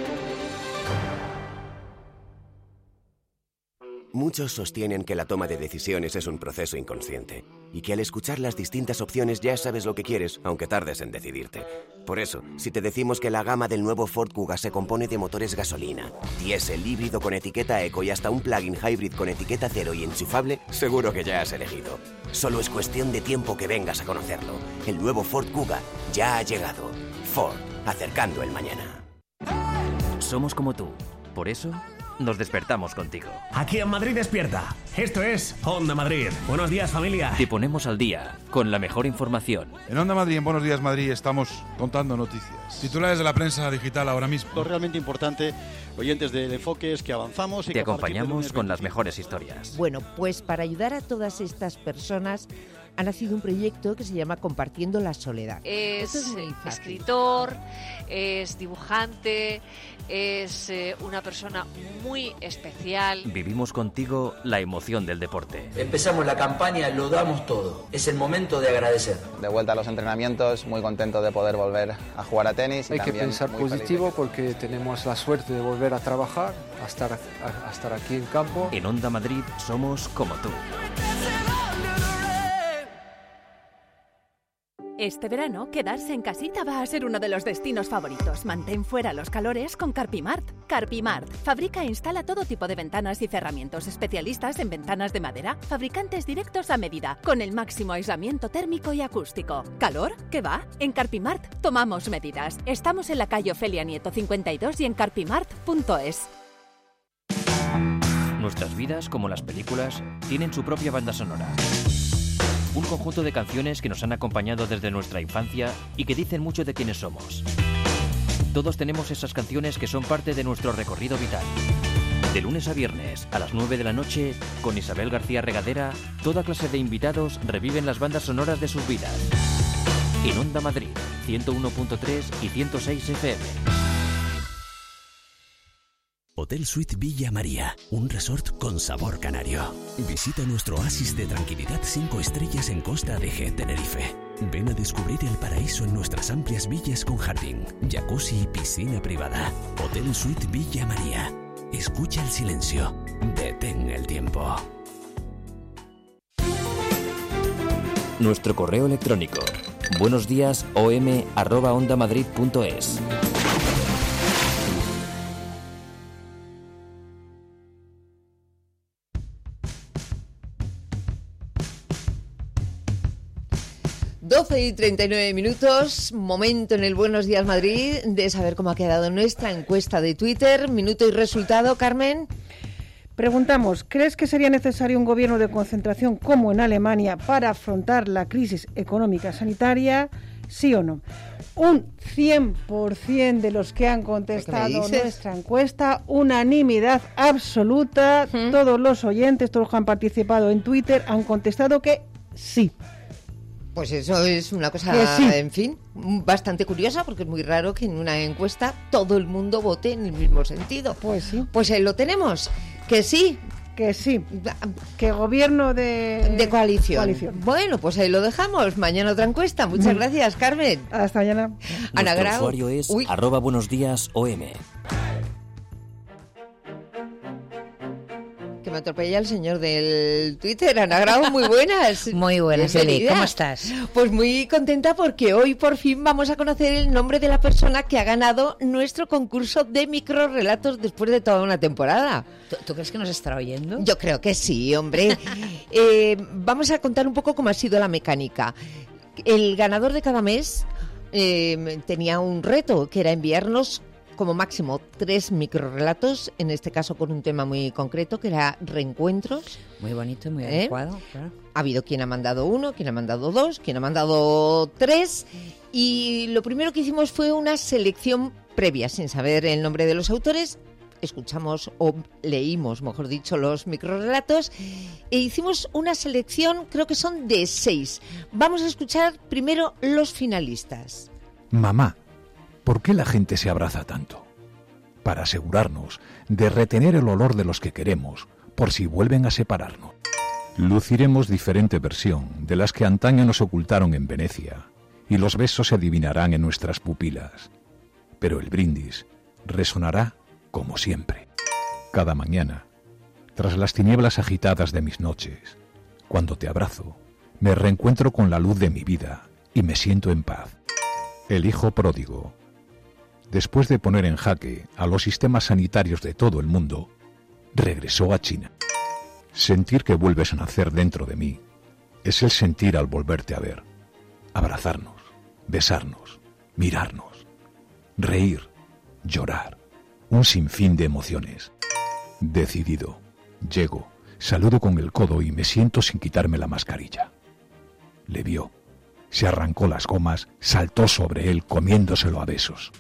S8: Muchos sostienen que la toma de decisiones es un proceso inconsciente y que al escuchar las distintas opciones ya sabes lo que quieres, aunque tardes en decidirte. Por eso, si te decimos que la gama del nuevo Ford Kuga se compone de motores gasolina, diésel, híbrido con etiqueta eco y hasta un plug-in hybrid con etiqueta cero y enchufable, seguro que ya has elegido. Solo es cuestión de tiempo que vengas a conocerlo. El nuevo Ford Kuga ya ha llegado. Ford, acercando el mañana.
S1: Somos como tú. Por eso nos despertamos contigo.
S11: Aquí en Madrid Despierta. Esto es Onda Madrid. Buenos días, familia.
S1: Te ponemos al día con la mejor información.
S12: En Onda Madrid, en Buenos Días Madrid, estamos contando noticias. Titulares de la prensa digital ahora mismo.
S13: Lo realmente importante, oyentes del Enfoque, es que avanzamos y
S1: te acompañamos con las mejores historias.
S2: Bueno, pues para ayudar a todas estas personas ha nacido un proyecto que se llama Compartiendo la Soledad.
S14: Es escritor, es dibujante, es una persona muy especial.
S1: Vivimos contigo la emoción del deporte.
S15: Empezamos la campaña, lo damos todo. Es el momento de agradecer.
S16: De vuelta a los entrenamientos, muy contento de poder volver a jugar a tenis.
S17: Hay que pensar positivo porque tenemos la suerte de volver a trabajar, a estar aquí en campo.
S1: En Onda Madrid somos como tú.
S18: Este verano, quedarse en casita va a ser uno de los destinos favoritos. Mantén fuera los calores con Carpimart. Carpimart fabrica e instala todo tipo de ventanas y cerramientos, especialistas en ventanas de madera, fabricantes directos a medida, con el máximo aislamiento térmico y acústico. ¿Calor? ¿Qué va? En Carpimart tomamos medidas. Estamos en la calle Ofelia Nieto 52 y en carpimart.es.
S1: Nuestras vidas, como las películas, tienen su propia banda sonora. Un conjunto de canciones que nos han acompañado desde nuestra infancia y que dicen mucho de quiénes somos. Todos tenemos esas canciones que son parte de nuestro recorrido vital. De lunes a viernes, a las 9 de la noche, con Isabel García Regadera, toda clase de invitados reviven las bandas sonoras de sus vidas. En Onda Madrid, 101.3 y 106 FM.
S19: Hotel Suite Villa María, un resort con sabor canario. Visita nuestro oasis de tranquilidad 5 estrellas en Costa de G, Tenerife. Ven a descubrir el paraíso en nuestras amplias villas con jardín, jacuzzi y piscina privada. Hotel Suite Villa María. Escucha el silencio. Detén el tiempo.
S1: Nuestro correo electrónico: buenosdiasom@ondamadrid.es.
S2: Y 39 minutos, momento en el Buenos Días Madrid de saber cómo ha quedado nuestra encuesta de Twitter. Minuto y resultado, Carmen.
S20: Preguntamos, ¿crees que sería necesario un gobierno de concentración como en Alemania para afrontar la crisis económica sanitaria? ¿Sí o no? Un 100% de los que han contestado nuestra encuesta, unanimidad absoluta, todos los oyentes, todos los que han participado en Twitter han contestado que sí.
S2: Pues eso es una cosa,
S20: sí.
S2: En fin, bastante curiosa, porque es muy raro que en una encuesta todo el mundo vote en el mismo sentido.
S20: Pues sí.
S2: Pues ahí lo tenemos, que sí.
S20: Que sí, que gobierno de
S2: coalición. Bueno, pues ahí lo dejamos. Mañana otra encuesta. Muchas gracias, Carmen.
S20: Hasta mañana.
S2: Ana Grau.
S1: Nuestro usuario es @buenosdiasom.
S2: ¿Qué me atropella el señor del Twitter. Ana Grau, muy buenas.
S21: Muy buenas, Eli. ¿Cómo estás?
S2: Pues muy contenta porque hoy por fin vamos a conocer el nombre de la persona que ha ganado nuestro concurso de microrelatos después de toda una temporada.
S21: ¿Tú crees que nos estará oyendo?
S2: Yo creo que sí, hombre. Vamos a contar un poco cómo ha sido la mecánica. El ganador de cada mes tenía un reto, que era enviarnos como máximo 3 microrelatos, en este caso con un tema muy concreto, que era reencuentros.
S21: Muy bonito y muy adecuado, claro.
S2: Ha habido quien ha mandado 1, quien ha mandado 2, quien ha mandado 3, y lo primero que hicimos fue una selección previa, sin saber el nombre de los autores. Escuchamos o leímos, mejor dicho, los microrelatos e hicimos una selección, creo que son de 6. Vamos a escuchar primero los finalistas.
S22: Mamá, ¿por qué la gente se abraza tanto? Para asegurarnos de retener el olor de los que queremos, por si vuelven a separarnos. Luciremos diferente versión de las que antaño nos ocultaron en Venecia, y los besos se adivinarán en nuestras pupilas. Pero el brindis resonará como siempre. Cada mañana, tras las tinieblas agitadas de mis noches, cuando te abrazo, me reencuentro con la luz de mi vida y me siento en paz. El hijo pródigo, después de poner en jaque a los sistemas sanitarios de todo el mundo, regresó a China. Sentir que vuelves a nacer dentro de mí es el sentir al volverte a ver, abrazarnos, besarnos, mirarnos, reír, llorar, un sinfín de emociones. Decidido, llego, saludo con el codo y me siento sin quitarme la mascarilla. Le vio, se arrancó las gomas, saltó sobre él comiéndoselo a besos.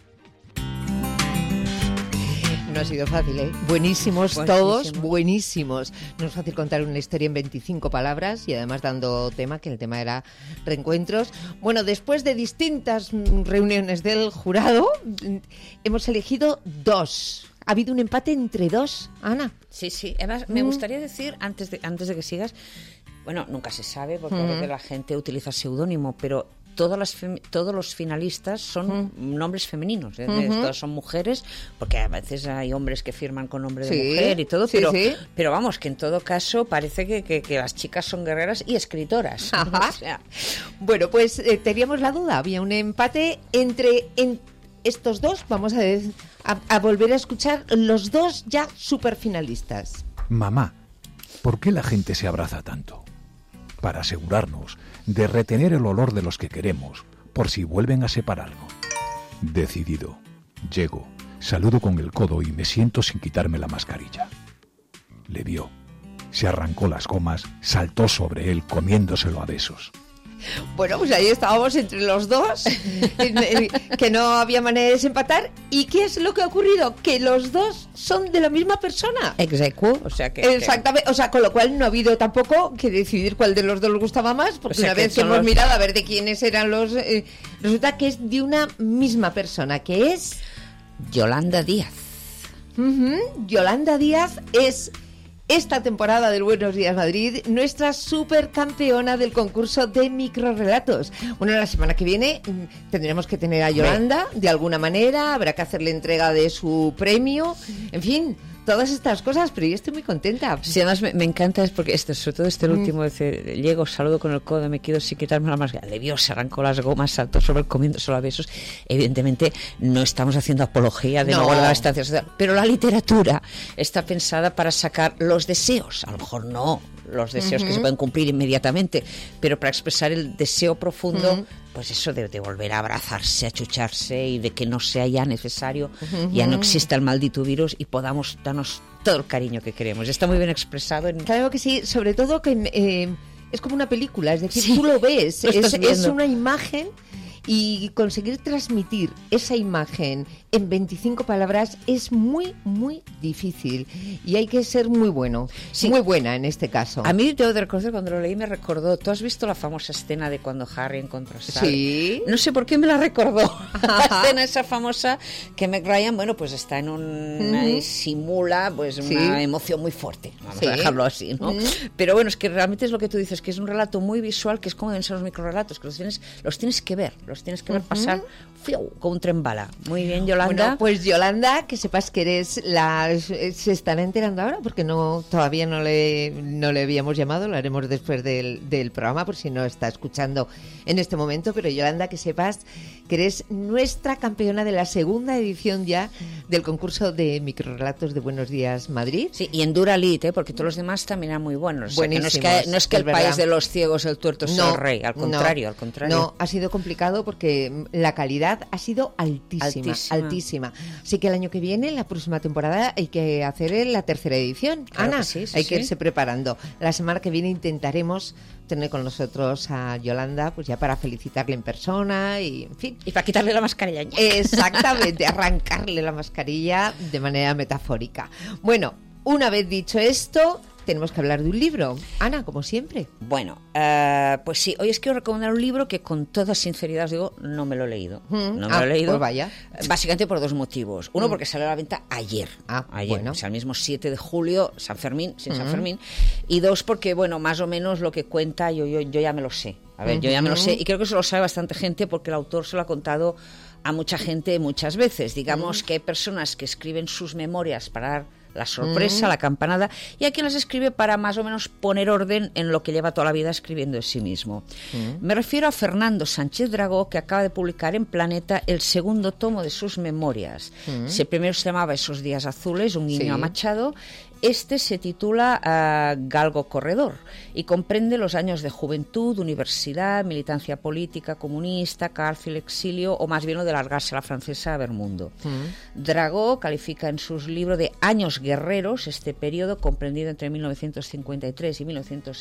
S2: No ha sido fácil, ¿eh? Buenísimos todos, buenísimos. No es fácil contar una historia en 25 palabras y además dando tema, que el tema era reencuentros. Bueno, después de distintas reuniones del jurado, hemos elegido 2. ¿Ha habido un empate entre 2, Ana?
S21: Sí. Además, me gustaría decir, antes de que sigas, bueno, nunca se sabe porque a veces la gente utiliza seudónimo, pero todos los finalistas son nombres femeninos, todos son mujeres, porque a veces hay hombres que firman con nombre de mujer y todo, pero vamos, que en todo caso parece que las chicas son guerreras y escritoras.
S2: O sea. Bueno, pues teníamos la duda, había un empate entre estos dos. Vamos a volver a escuchar los 2 ya superfinalistas.
S22: Mamá, ¿por qué la gente se abraza tanto? Para asegurarnos de retener el olor de los que queremos, por si vuelven a separarnos. Decidido, llego, saludo con el codo y me siento sin quitarme la mascarilla. Le vio, se arrancó las gomas, saltó sobre él comiéndoselo a besos.
S2: Bueno, pues ahí estábamos entre los 2, que no había manera de desempatar. ¿Y qué es lo que ha ocurrido? Que los 2 son de la misma persona.
S21: Exacto, o sea que...
S2: Exactamente, o sea, con lo cual no ha habido tampoco que decidir cuál de los 2 les gustaba más, porque una vez que hemos mirado a ver de quiénes eran los... resulta que es de una misma persona, que es...
S21: Yolanda Díaz.
S2: Yolanda Díaz es... esta temporada del Buenos Días Madrid, nuestra supercampeona del concurso de microrelatos. Bueno, la semana que viene tendremos que tener a Yolanda, de alguna manera, habrá que hacerle entrega de su premio, en fin, todas estas cosas, pero yo estoy muy contenta.
S21: Sí, además me encanta, es porque sobre todo el último, llego, saludo con el codo, me quedo sin quitarme la máscara, le vio, se arrancó las gomas, saltó sobre el comiéndoselo a besos. Evidentemente no estamos haciendo apología de no guardar la distancia social, pero la literatura está pensada para sacar los deseos, a lo mejor no los deseos que se pueden cumplir inmediatamente, pero para expresar el deseo profundo, pues eso de volver a abrazarse, a chucharse y de que no sea ya necesario, ya no exista el maldito virus y podamos darnos todo el cariño que queremos. Está muy bien expresado.
S2: Claro que sí, sobre todo que es como una película, es decir, tú lo ves, es una imagen. Y conseguir transmitir esa imagen en 25 palabras es muy, muy difícil. Y hay que ser muy bueno, muy buena en este caso.
S21: A mí, yo de reconocer, cuando lo leí me recordó... ¿Tú has visto la famosa escena de cuando Harry encontró a Sally?
S2: Sí.
S21: No sé por qué me la recordó. La escena esa famosa que Meg Ryan, bueno, pues está en un... simula pues una emoción muy fuerte. Vamos a dejarlo así, ¿no? Pero bueno, es que realmente es lo que tú dices, que es un relato muy visual, que es como deben ser los microrelatos, que los tienes que ver, los los tienes que ver pasar como un tren bala. Muy bien, Yolanda.
S2: Bueno, pues Yolanda, que sepas que eres se están enterando ahora, porque todavía no le habíamos llamado, lo haremos después del programa, por si no está escuchando en este momento, pero Yolanda, que sepas que eres nuestra campeona de la segunda edición ya del concurso de microrelatos de Buenos Días Madrid.
S21: Sí, y en Duralit, porque todos los demás también eran muy buenos. O sea, que no es que el
S2: verdad.
S21: país de los ciegos, el tuerto sea el rey, al contrario.
S2: No, ha sido complicado porque la calidad ha sido altísima. Así que el año que viene, la próxima temporada, hay que hacer la tercera edición.
S21: Claro,
S2: Ana,
S21: sí,
S2: hay que irse preparando. La semana que viene intentaremos tener con nosotros a Yolanda, pues ya para felicitarle en persona y, en fin.
S21: Y para quitarle la mascarilla.
S2: Exactamente, arrancarle la mascarilla de manera metafórica. Bueno, una vez dicho esto, tenemos que hablar de un libro. Ana, como siempre.
S21: Bueno, pues sí, hoy os quiero recomendar un libro que con toda sinceridad os digo, no me lo he leído. No me lo he leído.
S2: Pues vaya.
S21: Básicamente por dos motivos. Uno, porque salió a la venta ayer.
S2: Bueno.
S21: O sea, el mismo 7 de julio, San Fermín. Y dos, porque, bueno, más o menos lo que cuenta yo ya me lo sé. A ver, yo ya me lo sé. Y creo que eso lo sabe bastante gente porque el autor se lo ha contado a mucha gente muchas veces. Digamos que hay personas que escriben sus memorias para dar la sorpresa, la campanada, y a quien las escribe para más o menos poner orden en lo que lleva toda la vida escribiendo de sí mismo. Me refiero a Fernando Sánchez Dragó, que acaba de publicar en Planeta el segundo tomo de sus memorias. Si el primero se llamaba Esos días azules, un guiño a Machado, este se titula Galgo Corredor y comprende los años de juventud, universidad, militancia política, comunista, cárcel, exilio o más bien lo de largarse a la francesa a ver mundo. Dragó califica en sus libros de años guerreros este periodo comprendido entre 1953 y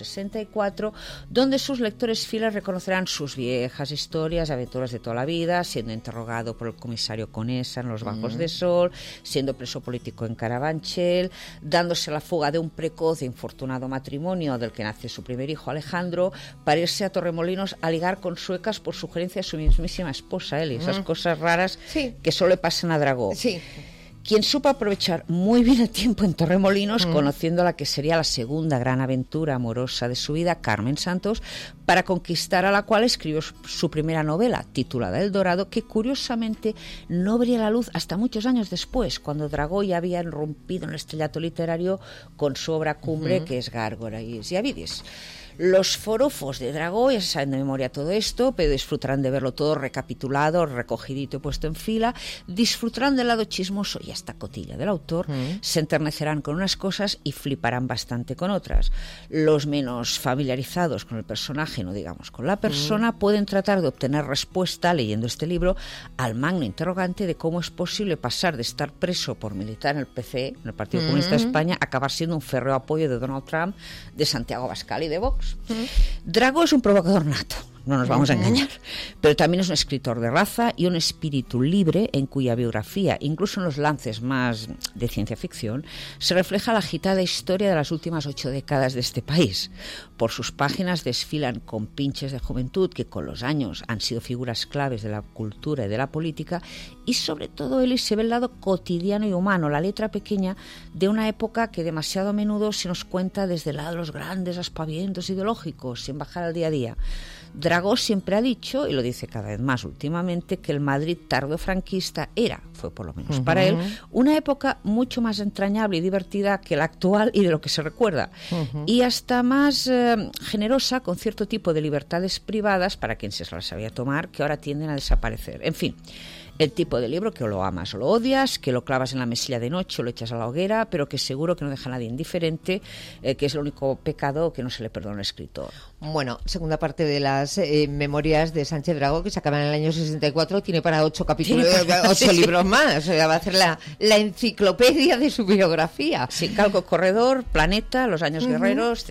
S21: 1964, donde sus lectores fieles reconocerán sus viejas historias, aventuras de toda la vida, siendo interrogado por el comisario Conesa en los Bajos de Sol, siendo preso político en Carabanchel, dándose la fuga de un precoz e infortunado matrimonio del que nace su primer hijo Alejandro, para irse a Torremolinos a ligar con suecas por sugerencia de su mismísima esposa, Eli. Esas cosas raras que solo le pasan a Dragó. Quien supo aprovechar muy bien el tiempo en Torremolinos, conociendo la que sería la segunda gran aventura amorosa de su vida, Carmen Santos, para conquistar a la cual escribió su primera novela, titulada El Dorado, que curiosamente no vería la luz hasta muchos años después, cuando Dragó ya había irrumpido en el estrellato literario con su obra cumbre, que es Gárgora y Avidis. Los forofos de Dragó ya se saben de memoria todo esto, pero disfrutarán de verlo todo recapitulado, recogidito y puesto en fila, disfrutarán del lado chismoso y hasta cotilla del autor, se enternecerán con unas cosas y fliparán bastante con otras. Los menos familiarizados con el personaje, no digamos con la persona, pueden tratar de obtener respuesta, leyendo este libro, al magno interrogante de cómo es posible pasar de estar preso por militar en el PCE, en el Partido Comunista de España, a acabar siendo un férreo apoyo de Donald Trump, de Santiago Abascal y de Vox. Dragó es un provocador nato, no nos vamos a engañar, pero también es un escritor de raza y un espíritu libre en cuya biografía, incluso en los lances más de ciencia ficción, se refleja la agitada historia de las últimas 8 décadas de este país. Por sus páginas desfilan compinches de juventud que con los años han sido figuras claves de la cultura y de la política, y sobre todo él se ve el lado cotidiano y humano, la letra pequeña de una época que demasiado a menudo se nos cuenta desde el lado de los grandes aspavientos ideológicos, sin bajar al día a día. Dragó siempre ha dicho, y lo dice cada vez más últimamente, que el Madrid tardofranquista fue por lo menos para él, una época mucho más entrañable y divertida que la actual y de lo que se recuerda, y hasta más generosa, con cierto tipo de libertades privadas para quien se las sabía tomar, que ahora tienden a desaparecer. En fin, el tipo de libro que o lo amas o lo odias, que lo clavas en la mesilla de noche o lo echas a la hoguera, pero que seguro que no deja a nadie indiferente, que es el único pecado que no se le perdona al escritor.
S2: Bueno, segunda parte de las memorias de Sánchez Dragó, que se acaban en el año 64, tiene para 8 capítulos, 8 libros más. O sea, va a hacer la enciclopedia de su biografía.
S21: Sí, Galgo Corredor, Planeta, Los años guerreros,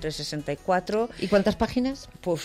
S21: 53-64.
S2: ¿Y cuántas páginas?
S21: Pues,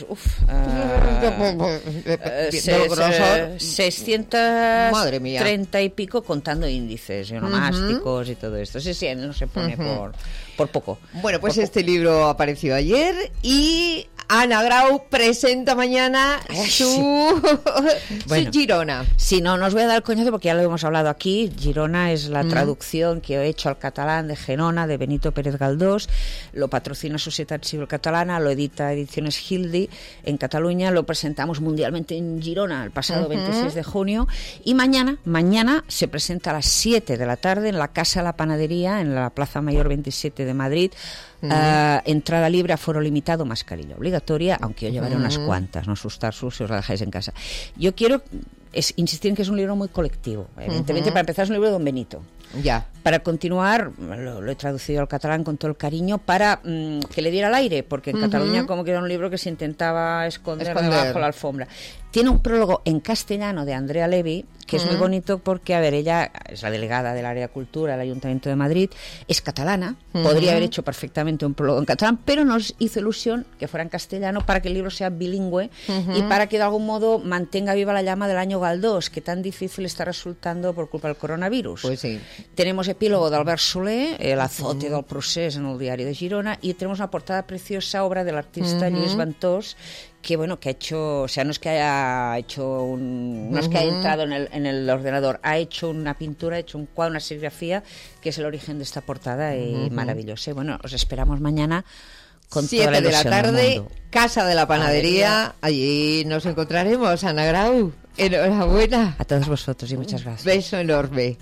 S21: 630 y pico, contando índices, onomásticos y todo esto. Sí, no se pone por poco.
S2: Bueno, pues este libro apareció ayer y Ana Grau presenta mañana su Girona.
S21: Sí, no os voy a dar el coñazo porque ya lo hemos hablado aquí. Girona es la traducción que he hecho al catalán de Gerona, de Benito Pérez Galdós. Lo patrocina Societat Civil Catalana, lo edita Ediciones Gildi en Cataluña. Lo presentamos mundialmente en Girona el pasado 26 de junio. Y mañana se presenta a las 7 de la tarde en la Casa de la Panadería, en la Plaza Mayor 27 de Madrid. Entrada libre, aforo limitado, mascarilla obligatoria, aunque yo llevaré unas cuantas, no asustarse si os la dejáis en casa. Yo quiero insistir en que es un libro muy colectivo. Evidentemente, para empezar, es un libro de Don Benito.
S2: Ya.
S21: Para continuar, lo he traducido al catalán con todo el cariño para que le diera el aire, porque en Cataluña como que era un libro que se intentaba esconder debajo la alfombra. Tiene un prólogo en castellano de Andrea Levy, que es muy bonito porque, a ver, ella es la delegada del área de cultura del Ayuntamiento de Madrid, es catalana, podría haber hecho perfectamente un prólogo en catalán, pero nos hizo ilusión que fuera en castellano para que el libro sea bilingüe y para que de algún modo mantenga viva la llama del año Galdós, que tan difícil está resultando por culpa del coronavirus.
S2: Pues sí.
S21: Tenemos epílogo d'Albert Soler, el azote del procés en el diario de Girona, y tenemos una portada preciosa, obra del artista Lluís Ventós, que bueno, que ha hecho, o sea, no es que haya hecho no es que haya entrado en el ordenador, ha hecho una pintura, ha hecho un cuadro, una serigrafía, que es el origen de esta portada, maravillosa. Y bueno, os esperamos mañana con
S2: 7
S21: toda la
S2: de la
S21: ilusión del
S2: tarde,
S21: mundo.
S2: Casa de la Panadería, allí nos encontraremos. Ana Grau, enhorabuena.
S21: A todos vosotros y muchas gracias.
S2: Beso enorme.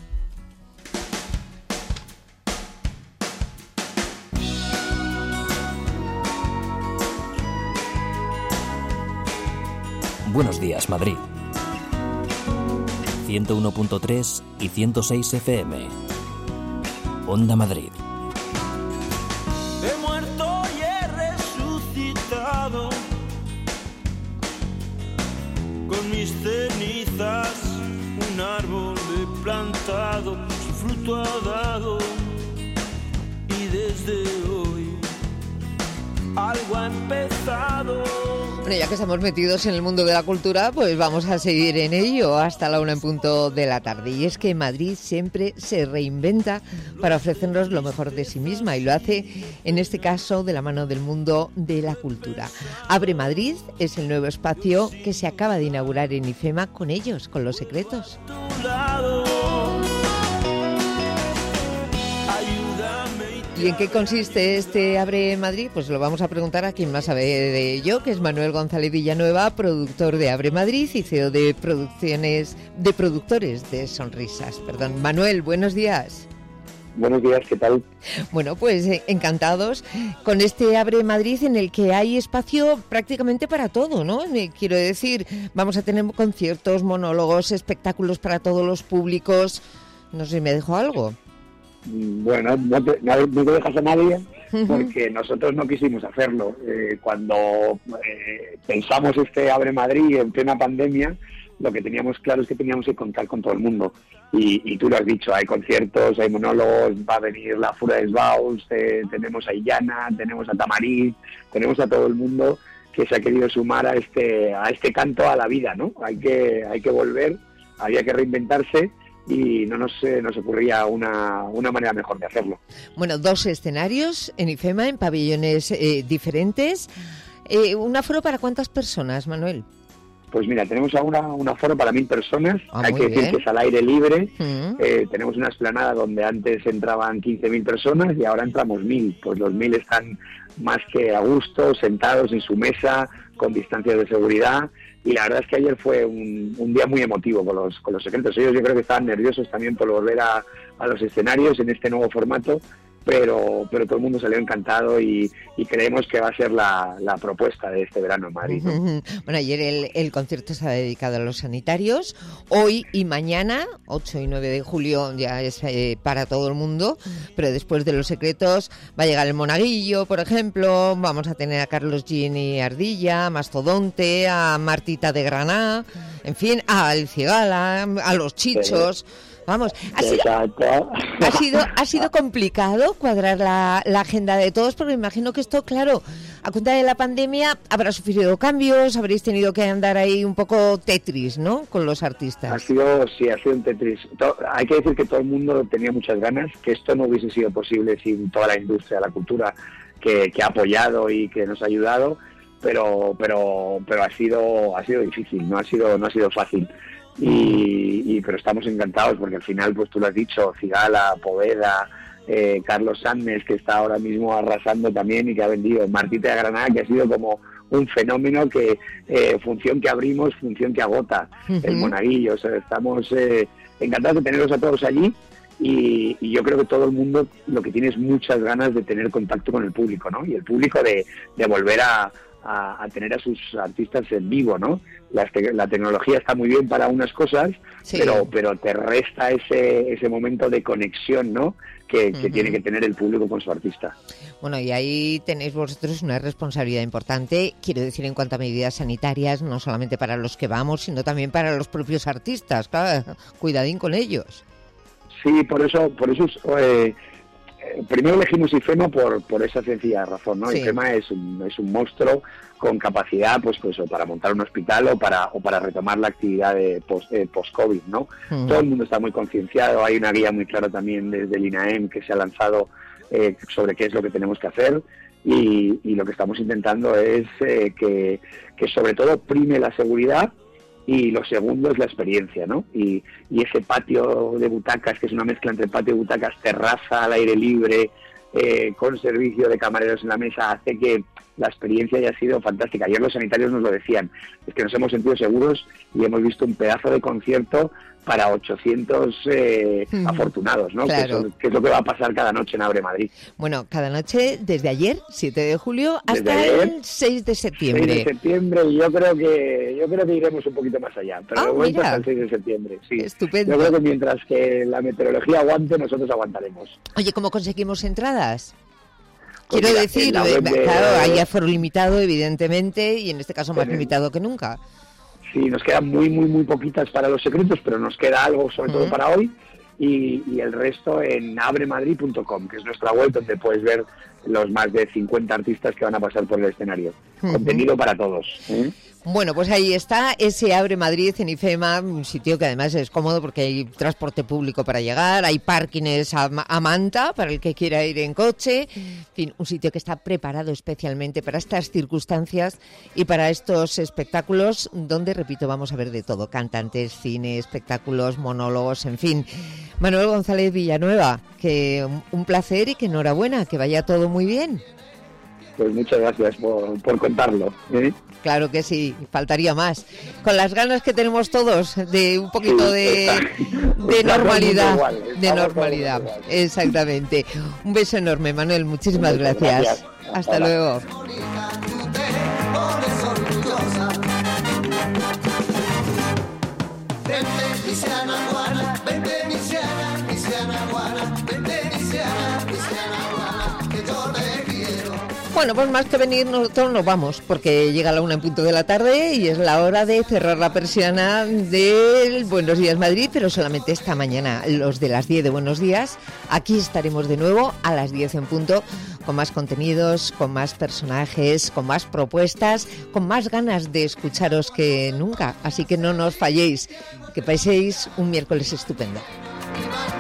S1: Buenos días, Madrid. 101.3 y 106 FM. Onda Madrid.
S3: He muerto y he resucitado. Con mis cenizas un árbol he plantado, su fruto ha dado. Y desde hoy algo ha empezado.
S2: Bueno, ya que estamos metidos en el mundo de la cultura, pues vamos a seguir en ello hasta la 1:00 de la tarde. Y es que Madrid siempre se reinventa para ofrecernos lo mejor de sí misma, y lo hace, en este caso, de la mano del mundo de la cultura. Abre Madrid es el nuevo espacio que se acaba de inaugurar en IFEMA con ellos, con Los Secretos. ¿Y en qué consiste este Abre Madrid? Pues lo vamos a preguntar a quien más sabe de ello, que es Manuel González Villanueva, productor de Abre Madrid y CEO de Productores de Sonrisas. Perdón. Manuel, buenos días.
S5: Buenos días, ¿qué tal?
S2: Bueno, pues encantados con este Abre Madrid en el que hay espacio prácticamente para todo, ¿no? Quiero decir, vamos a tener conciertos, monólogos, espectáculos para todos los públicos. No sé si me dejo algo.
S5: Bueno, no te dejas a nadie, porque nosotros no quisimos hacerlo. Cuando pensamos este Abre Madrid en plena pandemia, lo que teníamos claro es que teníamos que contar con todo el mundo. Y tú lo has dicho, hay conciertos, hay monólogos, va a venir la Fura de Sbaus, tenemos a Illana, tenemos a Tamariz, tenemos a todo el mundo que se ha querido sumar a este canto a la vida, ¿no? Hay que volver, había que reinventarse. Y no nos ocurría una manera mejor de hacerlo.
S2: Bueno, 2 escenarios en IFEMA, en pabellones diferentes. ¿Un aforo para cuántas personas, Manuel?
S5: Pues mira, tenemos ahora un aforo para 1.000 personas. Hay que decir que es al aire libre. Tenemos una explanada donde antes entraban 15.000 personas y ahora entramos 1.000. Pues los 1.000 están más que a gusto, sentados en su mesa, con distancias de seguridad. Y la verdad es que ayer fue un día muy emotivo con los Secretos. Ellos yo creo que estaban nerviosos también por volver a los escenarios en este nuevo formato, pero todo el mundo salió encantado y creemos que va a ser la propuesta de este verano en Madrid, ¿no?
S2: Bueno, ayer el concierto estaba dedicado a los sanitarios. Hoy y mañana, 8 y 9 de julio, ya es para todo el mundo, pero después de Los Secretos va a llegar el Monaguillo, por ejemplo. Vamos a tener a Carlos Gini Ardilla, a Mastodonte, a Martita de Granada, en fin, a El Cigala, a Los Chichos. Vamos, ha sido complicado cuadrar la agenda de todos, porque me imagino que esto, claro, a cuenta de la pandemia habrá sufrido cambios, habréis tenido que andar ahí un poco Tetris, ¿no?, con los artistas.
S5: Ha sido un Tetris. Hay que decir que todo el mundo tenía muchas ganas, que esto no hubiese sido posible sin toda la industria de la cultura que ha apoyado y que nos ha ayudado. pero ha sido difícil, no ha sido fácil. Pero estamos encantados porque al final, pues tú lo has dicho, Cigala, Poveda, Carlos Sánchez, que está ahora mismo arrasando también y que ha vendido, Martita de Granada, que ha sido como un fenómeno que función que abrimos, función que agota, el Monaguillo. O sea, estamos encantados de tenerlos a todos allí y yo creo que todo el mundo lo que tiene es muchas ganas de tener contacto con el público, ¿no? Y el público de volver a tener a sus artistas en vivo, ¿no? La tecnología está muy bien para unas cosas, sí, pero te resta ese momento de conexión, ¿no? Que tiene que tener el público con su artista.
S2: Bueno, y ahí tenéis vosotros una responsabilidad importante, quiero decir, en cuanto a medidas sanitarias, no solamente para los que vamos, sino también para los propios artistas. Claro, cuidadín con ellos. Sí, por eso primero elegimos IFEMA por esa sencilla razón, ¿no? Sí. IFEMA es un monstruo con capacidad, pues para montar un hospital o para retomar la actividad de post-COVID, ¿no? Todo el mundo está muy concienciado, hay una guía muy clara también desde el INAEM que se ha lanzado sobre qué es lo que tenemos que hacer y lo que estamos intentando es que sobre todo prime la seguridad. Y lo segundo es la experiencia, ¿no? Y ese patio de butacas, que es una mezcla entre patio de butacas, terraza al aire libre, con servicio de camareros en la mesa, hace que la experiencia haya sido fantástica. Ayer los sanitarios nos lo decían, es que nos hemos sentido seguros y hemos visto un pedazo de concierto para 800 afortunados, ¿no? Claro. Que es lo que va a pasar cada noche en Abre Madrid. Bueno, cada noche desde ayer, 7 de julio, hasta el 6 de septiembre. 6 de septiembre, y yo creo que iremos un poquito más allá, pero de momento hasta el 6 de septiembre, sí. Estupendo. Yo creo que mientras que la meteorología aguante, nosotros aguantaremos. Oye, ¿cómo conseguimos entradas? Quiero decir, claro, hay aforo limitado, evidentemente, y en este caso más limitado que nunca. Sí, nos quedan muy poquitas para los secretos, pero nos queda algo sobre todo para hoy y el resto en abremadrid.com, que es nuestra web donde puedes ver los más de 50 artistas que van a pasar por el escenario. Contenido para todos. Bueno, pues ahí está ese Abre Madrid en IFEMA, un sitio que además es cómodo porque hay transporte público para llegar, hay parkings a manta para el que quiera ir en coche, en fin, un sitio que está preparado especialmente para estas circunstancias y para estos espectáculos donde, repito, vamos a ver de todo, cantantes, cine, espectáculos, monólogos, en fin. Manuel González Villanueva, que un placer y que enhorabuena, que vaya todo muy bien. Pues muchas gracias por contarlo. Claro que sí, faltaría más. Con las ganas que tenemos todos de un poquito de normalidad. De normalidad, exactamente. Un beso enorme, Manuel, muchísimas gracias. Hasta luego. Bueno, pues más que venir nosotros nos vamos, porque llega la 1:00 de la tarde y es la hora de cerrar la persiana del Buenos Días Madrid, pero solamente esta mañana, los de las 10 de Buenos Días. Aquí estaremos de nuevo a las 10 en punto, con más contenidos, con más personajes, con más propuestas, con más ganas de escucharos que nunca. Así que no nos falléis, que paséis un miércoles estupendo.